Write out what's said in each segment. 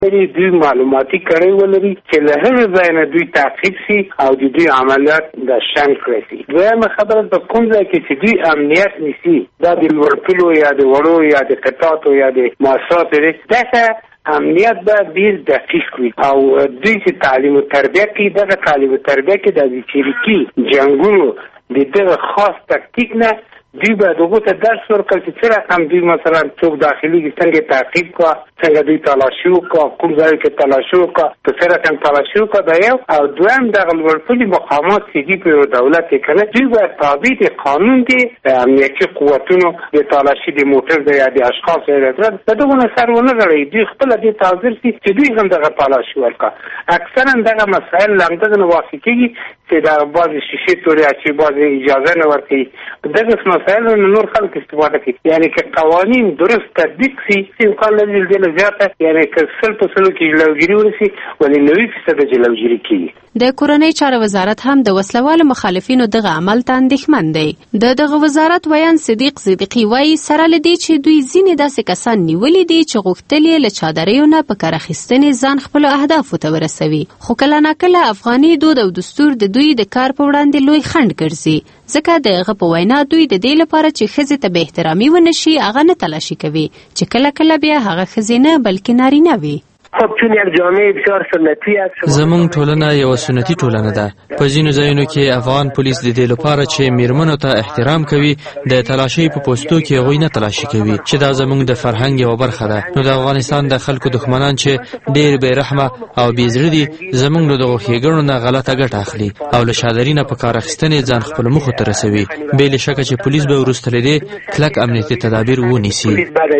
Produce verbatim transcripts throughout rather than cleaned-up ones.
دوی معلوماتي کړی ولري چې له هغه ځای نه دوی تعقیب شي او د دوی عملیات د شنډ کړی شي. دویمه خبره په کوم ځای کې چې دوی امنیت نیسي، دا د لوړپوړو یا د وړو یا د قطعاتو یا د مؤسساتو دی، دغه امنیت به ډیر دقیق وي او دوی چې تعلیم و تربیه کوي، دغه تعلیم و تربیه کې د چریکي جنګونو د دغه خاص تکتیک نه دوی به دغه ته درس ورکړي چې څه رقم دوی مثلا څوک داخلي څنګه تعقیب کا، څنګه دوی تلاشي وکړه، کوم ځای کې تلاشي وکړه، په څه رقم تلاشي وکړه. دا یو او دویم دغه لوړپوړي مقامات چې دي په دولت کې کنه، دوی باید تابع د قانون دي، امنیتي قوتونو د تلاشي د موټر د یا د اشخاص د دغه نه سر ونه غړي، دوی خپل د تاذیر سي چې دوی هم دغه تلاشي ورکړه. اکثرا دغه مسائل لامدغه واقع کیږي چې دا بعض شیشې توري چې بعض اجازه نه ورکړي، دغه مسائل نور خلک استفاده کوي. یعنی که قوانین درست تطبیق شي، امکان لري د زیاته یعنی که سل په سلو کې جلوګیري ورسي ولې نوي فیصد جلوګیري کیږي. د کورنۍ چارو وزارت هم د وسلوالو مخالفینو دغه عمل ته اندېښمن دی. د دغه وزارت ویان صدیق صدیقي وایي سره لدی چې دوی ځینې داسې کسان نیولي دي چې غوښتل یې له چادریو نه په کار اخیستنې ځان خپلو اهدافو ته ورسوي، خو کله ناکله افغاني دود او دستور د دوی د کار په وړاندې لوی خنډ ګرځي. ځکه د هغه په وینا دوی د دې لپاره چې ښځې ته به احترامي ونه شي هغه نه تلاشي کوي، چې کله کله بیا هغه ښځې نه بلکې نارینه وي. خب چون یک جامعه بسیار سنتی است، زمونږ ټولنه یو سنتي ټولنه ده. په ځینو ځایونو کې افغان پولیس د دې لپاره چې میرمنو ته احترام کوي د تلاشي په پوسټو کې هغوی نه تلاشي کوي، چې دا زمونږ د فرهنګ یوه برخه ده. نو د افغانستان د خلکو دښمنان چې ډېر بې رحمه او بې زړه دي، زمونږ له دغو ښېګڼو نه غلطه ګټه اخلي او له شادري نه په کار اخیستنې ځان خپلو موخو ته رسوي. بې له شکه چې پولیس به وروسته له دې کلک امنیتي تدابیر ونیسي.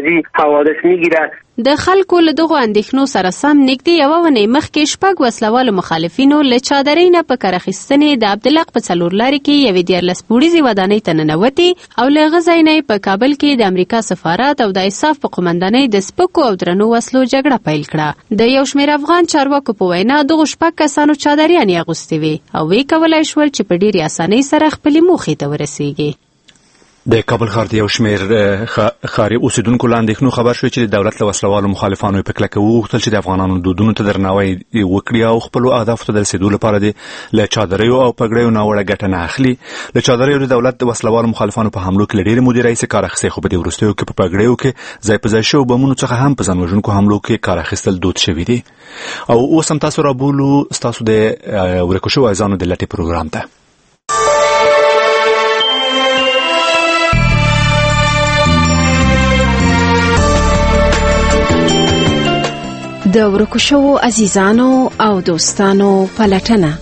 د خلکو له دغو اندېښنو سره سم نږدې یوه ونې مخکې شپږ وسلوالو مخالفینو له چادرۍ نه په کار اخیستنې د عبدالحق په څلور لارې کې یوې دیارلس پوړیزې ودانۍ ته ننوتې او له هغه ځای نه په کابل کې د امریکا سفارت او د ایساف په قومندانۍ د سپکو او درنو وسلو جګړه پیل کړه. د یو شمېر افغان چارواکو په وینا دغو شپږ کسانو چادریانې اغوستې وې او ویې کولی شول چې په ډېرې اسانۍ سره خپلې موخې ته ورسیږي. د کابل ښار د یو شمېر ښاري اوسېدونکو له اندېښنو خبر شوی چې د دولت له وسلوالو مخالفانو یې په کلکه وغوښتل چې د افغانانو دودونو ته درناوی وکړي او خپلو اهدافو ته د رسېدو لپاره دې له چادریو او پګړیو ناوړه ګټه نه اخلي. له چادریو د دولت د وسلوالو مخالفانو په حملو کې له ډېرې مودې راهیسې کار اخیستی، خو په دې وروستیو کې په پګړیو کې ځای په ځای شوو بمونو څخه هم په ځان وژونکو حملو کې کار اخیستل دود شوي دي. او اوس هم تاسو رابولو ستاسو د ورکو شوو عزیزانو د لټې پروګرام ته. د ورکو شوو عزیزانو او دوستانو پلټنه.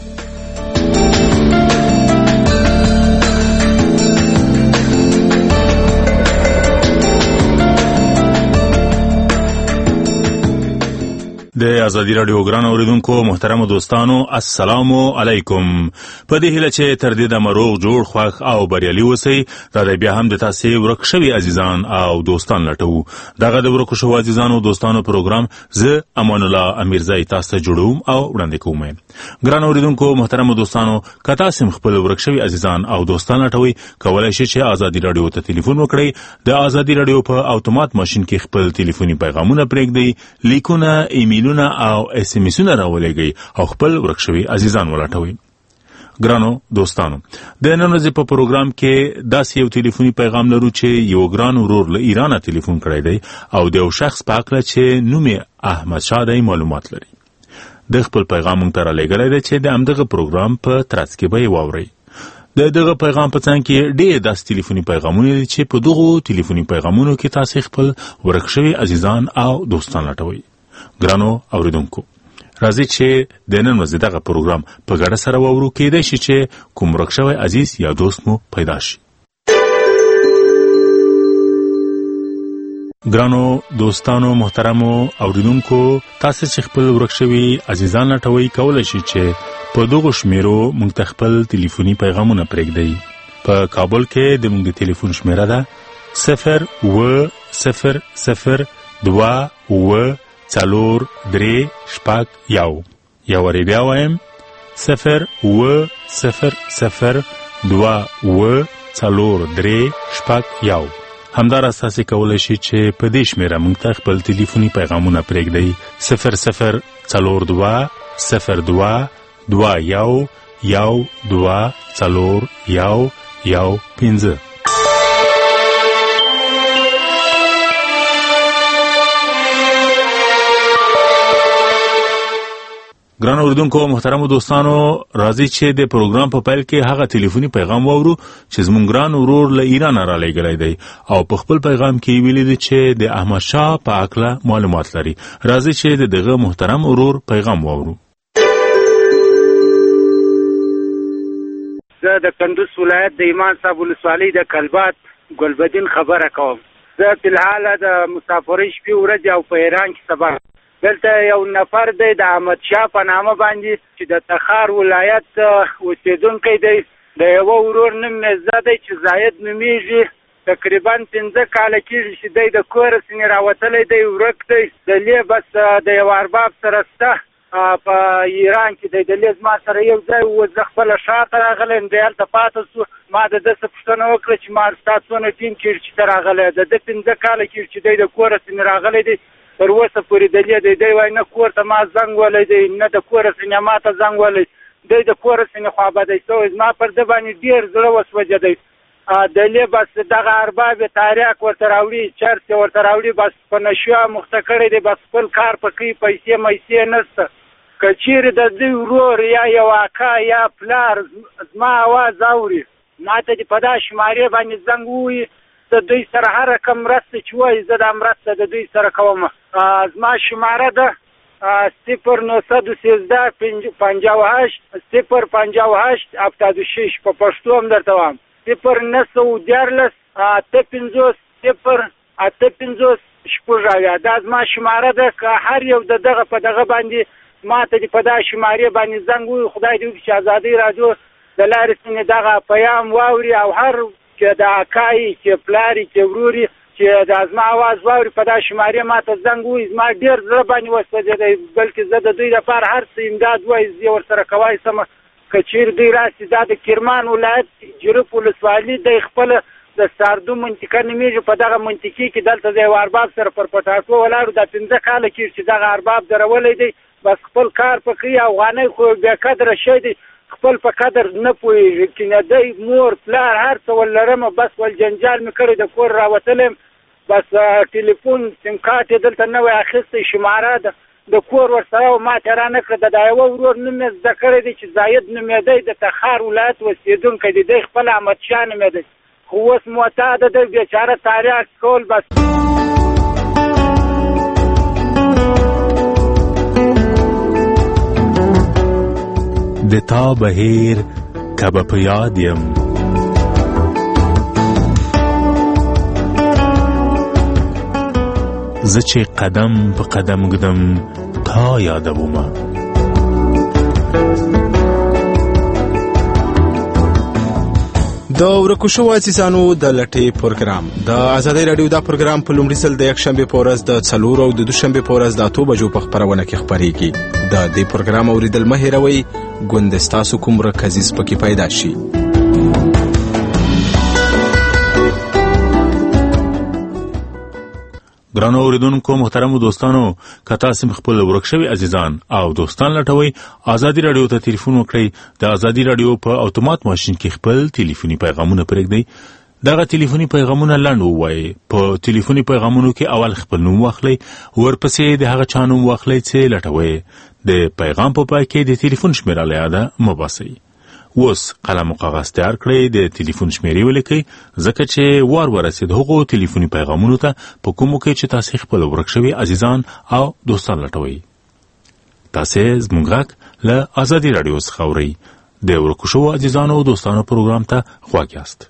د ازادي راډیو ګران اوریدونکو محترم دوستانو السلام علیکم. په دې هیله چې تر دې د مروغ جوړ خوښ او بریالي اوسئ. دا د بیا هم د تاسې ورک شوي عزیزان او دوستان لټوو. دغه د ورکو شوو عزیزانو او دوستانو پروګرام زه امان الله امیرزی تاسو ته جوړوم او وړاندې کوم. ګران اوریدونکو محترم دوستانو، که تاسو هم خپل ورک شوي عزیزان او دوستان لټوئ، کولی شئ چې ازادي راډیو ته ټلیفون وکړئ. د ازادي راډیو په اتومات ماشین کې خپل ټلیفوني پیغامونه پرېږدئ، لیکونه، ایمیلونه او اس ام اسونه راولېږئ او خپل ورک شوي عزیزان ولټوئ. ګرانو دوستانو، د نن ورځې په پروګرام کې داسې یو ټلیفوني پیغام لرو چې یو ګران ورور له ایرانه ټلیفون کړی دی او د یو شخص په هکله چې نوم یې احمد شاه دی معلومات لري. د خپل پیغام موږ ته رالیږلی دی چې د همدغه پروګرام په ترڅ کې به یې واورئ. د دغه پیغام په څنګ کې ډېر داسې ټلیفوني پیغامونه دي چې په دغو ټلیفوني پیغامونو کې تاسې خپل ورک شوي عزیزان او دوستان لټوئ. ګرانو اوریدونکو، راځئ چې د نن ورځې دغه پروګرام په ګډه سره واورو. کیدای شي چې کوم ورک شوی عزیز یا دوست مو پیدا شي. ګرانو دوستانو محترمو اوریدونکو، تاسو چې خپل ورک شوي عزیزان لټوئ، کولی شي چې په دغو شمیرو موږ ته خپل ټلیفوني پیغامونه پرېږدئ. په کابل کې د موږ د ټلیفون شمیره ده صفر اوه صفر صفر دوه اوه څلور درې شپږ یو. یا وری بیا وایم صفر اوه صفر صفر دوه اوه څلور درې شپږ یو. همداراز تاسې کولی شئ چې په دې شمېره موږ ته خپل ټلیفوني پیغامونه پرېږدئ صفر صفر څلور دوه صفر دوه دوه یو یو دوه څلور یو یو پنځه. ګران اوریدونکو محترمو دوستانو، راځي چې د پروګرام په پیل کې هغه ټلیفوني پیغام واورو چې زموږ ګران ورور له ایران را لېږلی دی او په خپل پیغام کې ویلي دي چې د احمد شاه په اړه معلومات لري. راځي چې د دغه محترم ورور پیغام واورو. زه د کندوز ولایت د ایمان صاحب ولسوالۍ د کلبات ګلبدین خبره کوم. زه په الحال د مسافرۍ شپې ورځې او په ایران کې سبا دلته یو نفر دی د احمد شاه په نامه باندې چې د تخار ولایت اوسېدونکی دی. د یوه ورور نوم مې زده دی چې زاید نومیږي. تقریبا پنځه کاله کېږي چې دی د کوره ځینې راوتلی دی، ورک دی. د لې بس د یو ارباب سره شته په ایران کې دی. د لې زما سره یو ځای و، زه خپله شاته راغلی یم، دی هلته پاته شو. ما د ده څه پوښتنه وکړه چې ما ستا څونه ټیم کېږي چې ته راغلی. د ده پنځه کاله کېږي چې دی د کوره ځینې راغلی دی، تر اوسه پورې د لې دی. دی وایي نه کور ته ما زنګ ولی دی، نه د کوره ځینې ما ته زنګ ولی دی. د کوره ځینې خوابدی شوی. زما پر ده باندې ډېر زړه وسوځېدی. د لې بس دغه ارباب یې تاریاک ورته راوړي، چرس یې ورته راوړي، بس په نشو مخته کړی دی، بس خپل کار په کوي، پیسې میسې نشته. که چیرې د دوی ورور یا یو اکا یا پلار زما اواز اوري، ما ته دې په دا شمارې باندې زنګ ووایي، د دوی سره هر رقم مرسته چې وایي زه دا مرسته د دوی سره کوم. زما شماره ده صفر نو صد و سیزده پنجاه و هشت صفر پنجاه و هشت هفتاد و شش. په پښتو هم درته وایم صفر نه سوه دیارلس اته پنځوس صفر اته پنځوس شپږ اویا. دا زما شماره ده. که هر یو د دغه په دغه باندې ما ته دې په دا شمارې باندې زنګ ووایي، خدای دې وکړي چې ازادۍ راډیو د لارې څنګه دغه پیام واوري او هر چې د اکایي چې پلاري چې وروري چې د زما اواز واوري په دا شمارې ما ته زنګ ووایي. زما ډېر زړه باندې وسوځېدی، بلکې زه د دوی لپاره هر څه امداد وایي زه ورسره کولی شم. که چیرې دوی راسي، دا د کرمان ولایت جرف ولسوالي دی، خپله د ساردو منطقه نومېږي. په دغه منطقې کې دلته د یو ارباب سره پر پټاکو ولاړو. دا پنځه کاله کېږي چې دغه ارباب درولی دی، بس خپل کار په کوي. افغانۍ خو بې قدره شی دی، خپل په قدر نه پوهېږي. که نه دی مور پلار هر څه ولرمه، بس ول جنجال مې کړی، د کور راوتلی یم. بس ټلیفون سیم کارت یې دلته نوی اخیستی، شماره ده د کور ورسره و، ما ته را نه کړه. د دا یوه ورور نوم یې زده کړی دی چې زاید نومېدی، د تخار ولایت اوسېدونکی دی. دی خپل احمد شاه نومېدی، خو اوس معتاده دی، بېچاره تاریاک کول. بس د تا بهیر که به په یاد یم، زه چې قدم په قدم ږدم تا یادومه. د ورکو شوو عزیزانو د لټې پروګرام د ازادۍ راډیو دا پروګرام په لومړي ځل د یکشنبې په ورځ د څلورو او د دوشنبې په ورځ د اتو بجو په خپرونه کې خپرېږي. د دې پروګرام اوریدل مه هېروئ، ګوند ستاسو کوم رکزیز پکې پیدا شي. ګرانو اوریدونکو محترمو دوستانو، که تاسو خپل ورک شوي عزیزان او دوستان لټوئ، ازادي راډیو ته ټلیفون وکړئ. د ازادي راډیو په اتومات ماشین کې خپل ټلیفوني پیغامونه پرېږدئ. دغه ټلیفوني پیغامونه لنډ ووایئ. په ټلیفوني پیغامونو کې اول خپل نوم واخلئ، ورپسې د هغه چا نوم واخلئ چې لټوئ. د پیغام په پای کې د ټلیفون شمېره له یاده مه باسئ. اوس قلم او کاغذ تیار کړئ، د ټلیفون شمېرې ولیکئ، ځکه چې وار ورسېد هغو ټلیفوني پیغامونو ته په کومو کې چې تاسې خپل ورک شوي عزیزان او دوستان لټوئ. تاسې زموږ غږ له ازادي راډیو څخه اورئ. د ورکو شوو عزیزانو او دوستانو پروګرام ته خواږ یاست.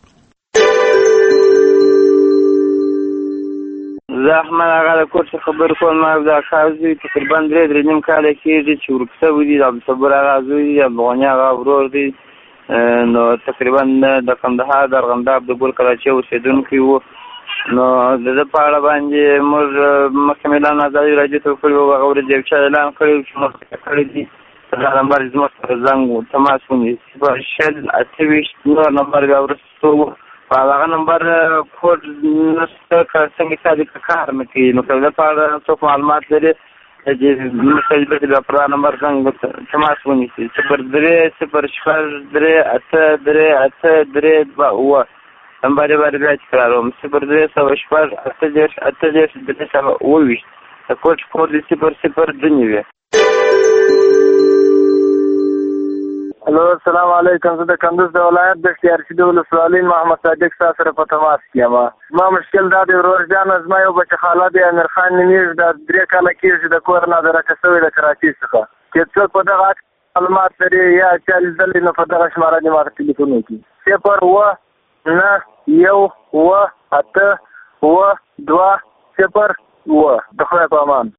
زه احمد هغه د کور څخه خبر کوم. ما د اکا زوی تقریبا درې درې نیم کاله کېږي چې ورک شوی دی. د عبدالصبر هغه زوی، عبدالغني هغه ورور دی. نو تقریبا د کندهار د ارغنداب د ګل کراچۍ اوسېدونکی و. نو د ده په اړه باندې موږ مخکې اعلان ازادي راډیو ته وکړی و، هغه ورځ یو چا اعلان کړی و چې موږ کړی دي. دا نمبر زموږ سره زنګ و، تماس ونیو، صفر شل اته ویشت نور نمبر بیا وروسته و. په هغه نمبر کوډ نشته که څنګه چې کار مې کوي نو که لپاره څوک معلومات لري چې مسج به د پرا نمبر څنګه تماس ونیسي صفر درې صفر شپږ درې اته درې اته درې دوه اووه نمبر یې باندې بیا تکراروم صفر درې سوه شپږ اته دېرش اته دېرش درې سوه اووه ویشت د کوډ کوډ د صفر صفر دوه نوي. هلو السلام علیکم. زه د کندوز د ولایت د اختیارشید ولسوالۍ محمد صادق صاحب سره په تماس کې یم. زما مشکل دا دی ورور جانه زما یو بچه خاله دی امیر خان نومیږي دا درې کاله کېږي د کور نه درکه شوی د کراچۍ څخه چې څوک په دغه معلومات لري یا چا لیدلی نو په دغه شماره دې ماته ټلیفون وکړي صفر اووه نه یو اووه اته اووه دوه صفر اووه. د خدای په امان.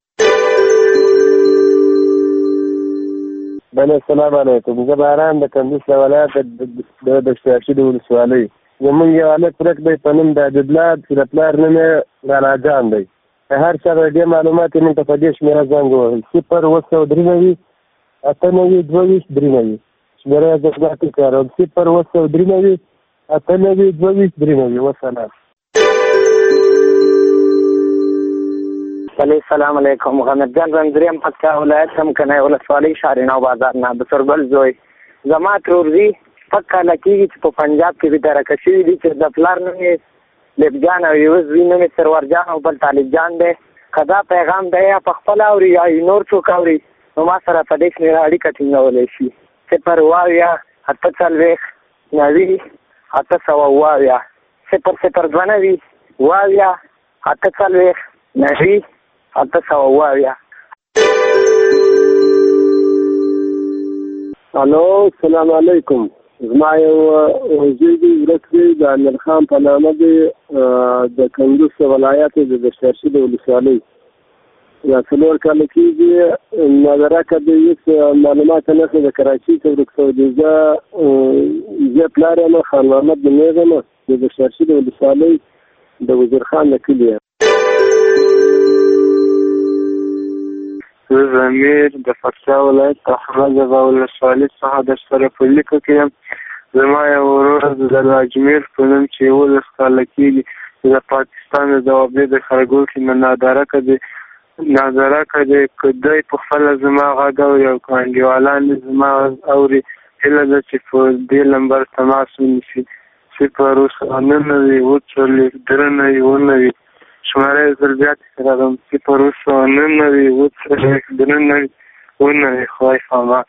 بله السلام علیکم. زه باران د کندوز د ولایت د اختیارشید ولسوالۍ. زمونږ یو هلک ورک دی په نوم د عبدالله چې د پلار نوم یې رانا جان دی. که هر چا د دې معلومات یې موږ ته په دې شمېره زنګ ووهل صفر اووه سوه درې نوي اته نوي دوه ویشت درې نوي. شمېره یې زه بیا تکراروم صفر اووه سوه درې نوي اته نوي دوه ویشت درې نوي. وسلام. السلام علیکم. غمد جان رنځریم پکتیا ولایت هم کنه ولسوالۍ شارینو بازار نه د سربل زوی زما ترورزي شپږ کاله کېږي چې په پنجاب کې بېدرکه شوي دي چې د پلار نوم یې لیب جان او یوه زوی نوم یې سرور جان او بل طالب جان دی. که دا پیغام دی یا په خپله اوري یا نور څوک اوري نو ما سره په دې شمېره اړیکه ټینګولی شي صفر اووه اویا اته څلوېښت نوي اته سوه اووه اویا صفر صفر دوه نوي اووه اویا اته څلوېښت نوي اته سوه اووه اویا. الو السلام علیکم. زما یو زوی دی ورک دی د امیر خان په نامه دی د کندوز د ولایت د اختیارشید ولسوالۍ یا څلور کاله کېږي نادرکه دی هېڅ معلومات نشته د کراچۍ څخه ورک شوی دی. زه زه پلار یم خان محمد نومېږم د اختیارشید ولسوالۍ د وزیر خان د کلي یم. زه ضمیر د پکتیا ولایت د احمداباد ولسوالۍ څخه در سره په لیکه کې یم. زما یو ورور د اجمیر په نوم چې یولس کاله کېږي د پاکستان د ځوابۍ د خرګوټي نه نادرکه دی نادرکه دی که دی په خپله زما غږ اوري او که انډیوالان زما اوري هیله ده چې په دې نمبر تماس ونیسي صفر اووه سوه نهه نوي اووه څلوېښت درې نوي اووه نوي. شماره یې زر بیا تکراروم صفر اووه سوه نهه نوي اووه څلوېښت درې نوي اووه نوي. خدای پامان.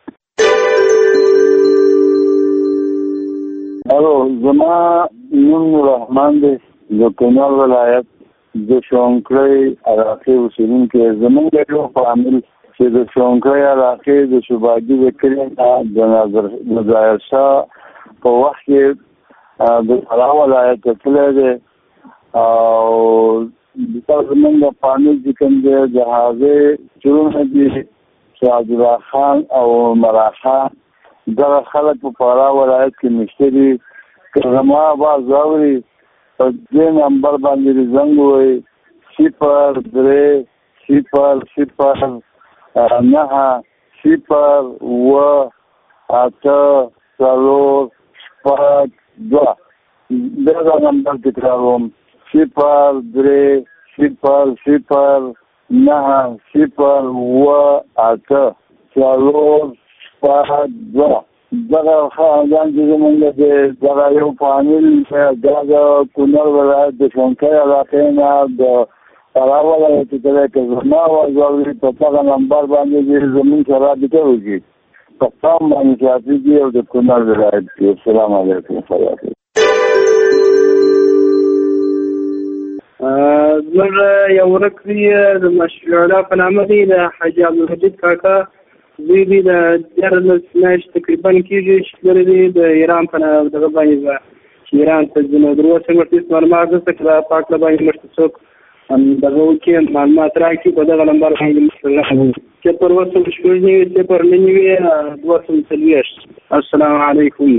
الو زما نوم نوررحمان دی د کونړ ولایت د شونکړۍ علاقې اوسېدونکی. زموږ یو فامیل چې د شونکړۍ علاقې د شوباګي د کلي د ظاهرشاه په وخت کې د فراه ولایت ته تللی دی او دا زموږ د فامیل چې کوم دی د هغې چورونه دي چې عبدالله خان او مرا خان دغه خلک په فراه ولایت کې مشته دي. که زما آواز واوري په دې نمبر باندې دې زنګ ووایي صفر درې صفر صفر نهه صفر اووه اته څلور شپږ دوه. دغه نمبر تکراروم صفر درې صفر صفر نهه صفر اووه اته څلور شپږ دوه. دغه خاندان چې زموږ دی دغه یو فامیل دا د کونړ ولایت د شونکۍ علاقې نه د فراه ولایت ته دی. که زما آواز واوري په دغه نمبر باندې دې زموږ سره رابطه وکړي په قام باندې کافي دي او د کونړ ولایت کې. السلام علیکم. زموږ یو ورک دی د مشفع الله په نامه دی د حاجي عبدالمجید کاکا دوی دی د دیارلس میاشتې تقریبا کېږي چې تللی دی د ایران په دغه باندې چې ایران ته ځي. نو در اوسه موږ هېڅ معلومات نشته چې دا په هکله باندې موږ ته څوک دغه وکړي معلومات راکړي په دغه نمبر باندې موږ صفر اووه سوه شپږ نوي صفر نهه نوي دوه سوه څلوېښت. السلام علیکم.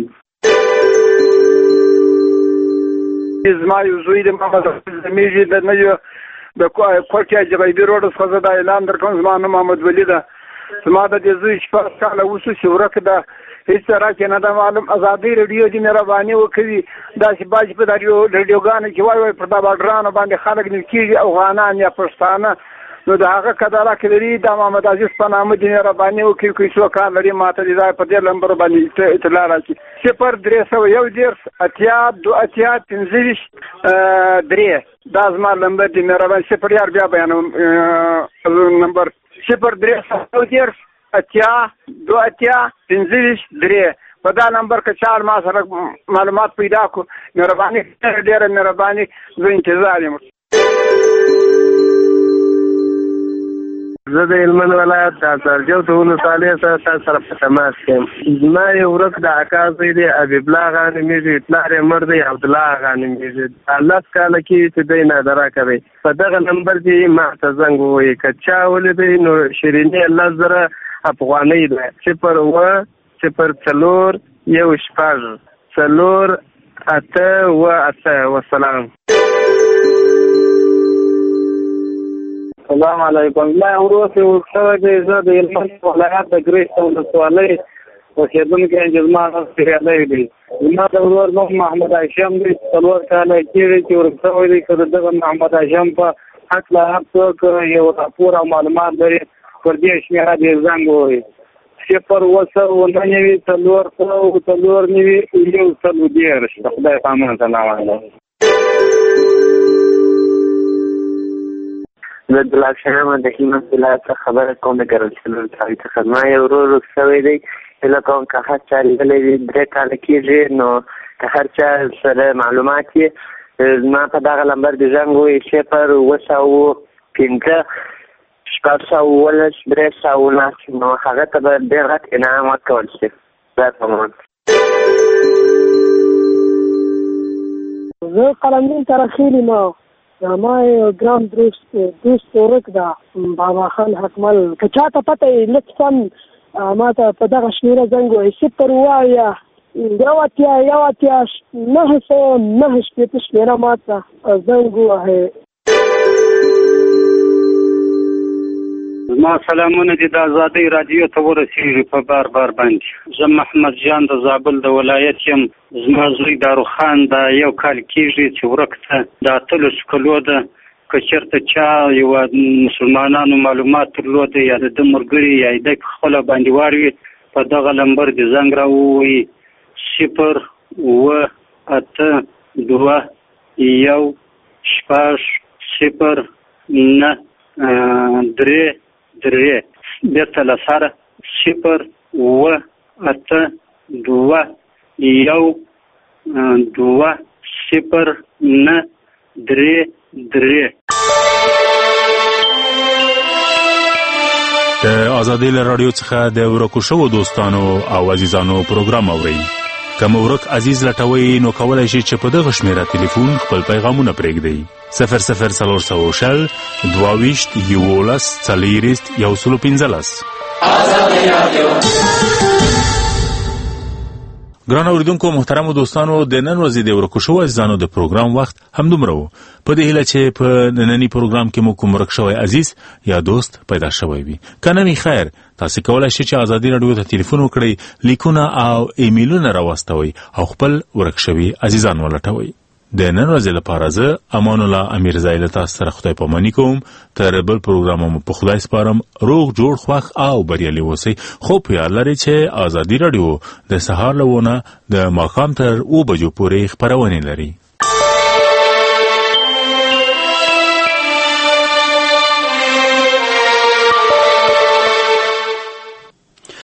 زما یو زوی دی محمد زمیږي د نوي د کوټې جبیبي روډ څخه زه دا اعلان در کوم. زما نوم محمد ولي ده زما د دې زوی شپږ کاله وشو چې ورک ده، هېڅ راکې نه ده معلوم. ازادي راډیو دې مهرباني وکړي داسې باج په راډیوګانو کې وایي وایي پر دا باډرانو باندې خلک نیول کېږي، افغانان یا پښتانه، نو د هغه کداره کې لري د محمد عزیز په نامه دې مهرباني وکړي که څوک کار لري ما ته دې په دې نمبر باندې اطلاع راکړي. صفر درې سوه یو دېرش اتیا دوه اتیا پنځه ویشت درې دا زما نمبر دې مهرباني. صفر یار بیا بیانوم نمبر صفر درې سوه یو دېرش اتیا دوه اتیا پنځه ویشت درې. په دا نمبر که چا ما سره معلومات پیدا کړو مهرباني ډېره مهرباني، زه انتظار یم. زه د هلمند ولایت د ازرجوت ولسوالۍ سره تاسو سره په تماس کې یم. زما یو ورک د اکا زوی دی، حبیب الله اغا نومېږي، پلار یې مړ دی، عبدالله اغا نومېږي. لس کاله کېږي چې دی نادره کوي. په دغه نمبر کې ما ته زنګ ووایي که چا ولیدی نو شیریني لس زره افغانۍ ده. صفر اوه صفر څلور یو شپږ څلور اته اوه اته. وسلام. السلام علیکم. ما وروسته ورسره دی، زه د هلمند ولایت د ګریس ولسوالۍ اوسېدونکی یم چې زما نفس فریادی دی. زما د ورور نوم محمد هاشم دی، څلور کاله کېږي چې ورک شوی دی. که د دغه محمد هاشم په هکله هر څوک یو راپور او معلومات لري پر دې شمېره دې زنګ ووهي. صفر اوه سوه اووه نوي څلور سوه څلور نوي یو څلور دېرش. د خدای په امان. سلام علیکم. زه د لاکشنه د هلمند ولایت څخه خبره کوم د ګرلسل ولسوالۍ څخه. زما یو ورور ورک شوی دی، هیله کوم که هر چا لیدلی وي درې کاله کېږي، نو که هر چا سره معلومات یې زما په دغه نمبر د زنګ ووایي صفر اوه سوه پنځه شپږ سوه اوولس درې سوه نهه، نو هغه ته به ډېر غټ انعام ورکول شي. خدای په امان. زه قلمدین ترخیل یم. ما ګرام دوست دوست ورک ده بابا خان حکمل. که چاته پته یې لطفا ما ته په دغه شمېره زنګ ووایي صفر اوه اویا یو اتیا یو اتیا نهه سوه نهه شپېته شمېره ما ته زنګ ووهئ. زما سلامونه دي د ازادۍ راډیو ته ورسېږي په بار بار باندې. زه محمد جان د زابل د ولایت یم. زما زوی داروخان دا یو کال کېږي چې ورک ته د اتلسو کلو ده. که چېرته چا یو مسلمانانو معلومات درلوده یا د ده ملګري یا د خپله باندې وار وي په دغه نمبر د زنګ را ووایي صفر اوه اته دوه یو شپږ صفر نه درې درې. بېرته له سره صفر اوه اته دوه یو دوه صفر نه درې درې. د ازادۍ له راډیو څخه د ورکو شوو دوستانو او عزیزانو پروګرام اورئ. که مو ورک عزیز لټوئ نو کولی شئ چې په دغه شمېره تلیفون خپل پیغامونه پرېږدئ. صفر صفر څلور سوه شل دوه ویشت یولس څلېرویشت یو سل پنځلس. ازادۍ راډیو. ګران اوریدونکو محترمو دوستانو، د نن ورځې د ورکو شوو عزیزانو د پروګرام وخت همدومره و. په دې هیله چې په ننني پروګرام کې مو کوم ورک شوی عزیز یا دوست پیدا شوی وي. که نه وي خیر، تاسې کولی شئ چې ازادي راډیو ته تلیفون وکړئ، لیکونه او ایمیلونه راواستوئ او خپل ورک شوي عزیزان ولټوئ. د نن ورځې لپاره زه امان الله امیرزی له تاسو سره خدای پاماني کوم. تر بل پروګرام مو په خدای سپارم. روغ جوړ خوښ او بریالي اوسئ. خو په یاد لرئ چې ازادي راډیو د سهار له ونه د ماښام تر اوه بجو پورې خپرونې لري.